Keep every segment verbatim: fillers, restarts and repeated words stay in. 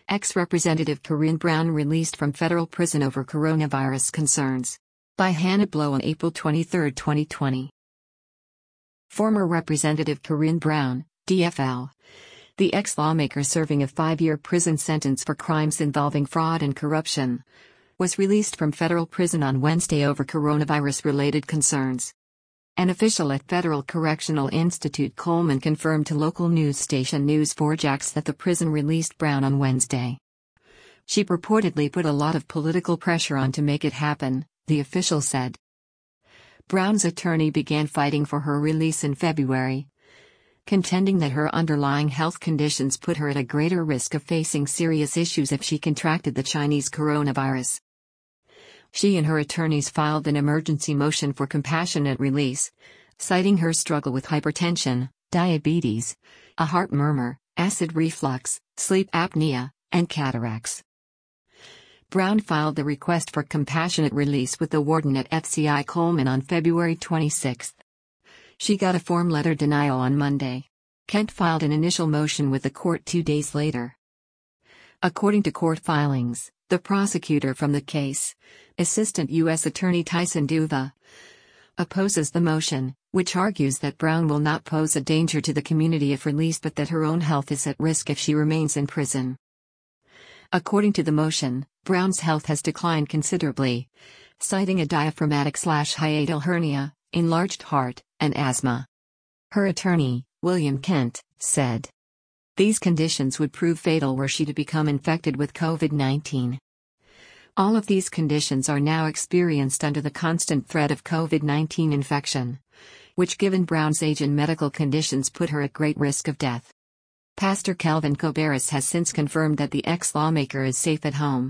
Ex-Representative Corinne Brown released from federal prison over coronavirus concerns. By Hannah Blow on April twenty-third, twenty twenty. Former Representative Corinne Brown, D F L. The ex-lawmaker serving a five-year prison sentence for crimes involving fraud and corruption, was released from federal prison on Wednesday over coronavirus-related concerns. An official at Federal Correctional Institute Coleman confirmed to local news station News four Jax that the prison released Brown on Wednesday. She purportedly put a lot of political pressure on to make it happen, the official said. Brown's attorney began fighting for her release in February, contending that her underlying health conditions put her at a greater risk of facing serious issues if she contracted the Chinese coronavirus. She and her attorneys filed an emergency motion for compassionate release, citing her struggle with hypertension, diabetes, a heart murmur, acid reflux, sleep apnea, and cataracts. Brown filed the request for compassionate release with the warden at F C I Coleman on February twenty-sixth. She got a form letter denial on Monday. Kent filed an initial motion with the court two days later. According to court filings, the prosecutor from the case, Assistant U S Attorney Tyson Duva, opposes the motion, which argues that Brown will not pose a danger to the community if released but that her own health is at risk if she remains in prison. According to the motion, Brown's health has declined considerably, citing a diaphragmatic/hiatal hernia, enlarged heart, and asthma. Her attorney, William Kent, said these conditions would prove fatal were she to become infected with COVID nineteen. All of these conditions are now experienced under the constant threat of COVID nineteen infection, which given Brown's age and medical conditions put her at great risk of death. Pastor Calvin Cobaris has since confirmed that the ex-lawmaker is safe at home.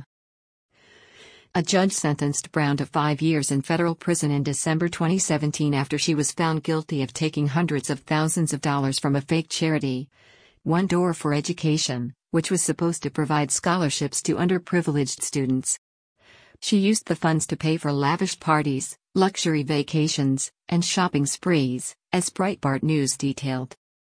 A judge sentenced Brown to five years in federal prison in December twenty seventeen after she was found guilty of taking hundreds of thousands of dollars from a fake charity, One Door for Education, which was supposed to provide scholarships to underprivileged students. She used the funds to pay for lavish parties, luxury vacations, and shopping sprees, as Breitbart News detailed.